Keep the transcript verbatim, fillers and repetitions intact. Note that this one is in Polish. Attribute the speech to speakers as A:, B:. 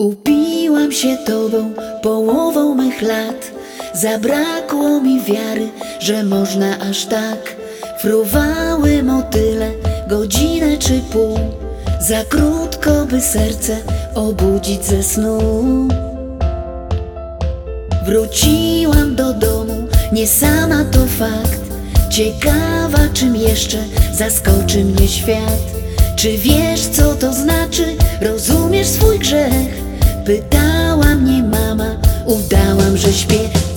A: Upiłam się tobą, połową mych lat. Zabrakło mi wiary, że można aż tak. Fruwały motyle, godzinę czy pół. Za krótko, by serce obudzić ze snu. Wróciłam do domu, nie sama, to fakt. Ciekawa, czym jeszcze zaskoczy mnie świat. Czy wiesz, co to znaczy? Rozumiesz swój grzech? Pytała mnie mama, udałam, że śpię.